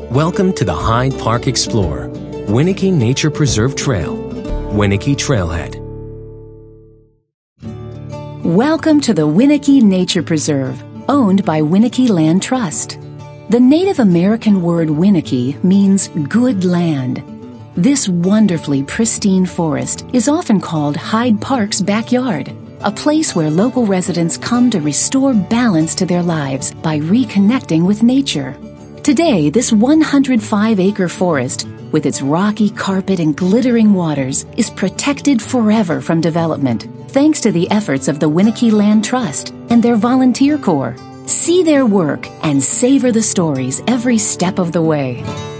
Welcome to the Hyde Park Explorer, Winnicke Nature Preserve Trail, Winnicke Trailhead. Welcome to the Winnicke Nature Preserve, owned by Winnicke Land Trust. The Native American word Winnicke means good land. This wonderfully pristine forest is often called Hyde Park's backyard, a place where local residents come to restore balance to their lives by reconnecting with nature. Today, this 105-acre forest, with its rocky carpet and glittering waters, is protected forever from development, thanks to the efforts of the Winnicke Land Trust and their volunteer corps. See their work and savor the stories every step of the way.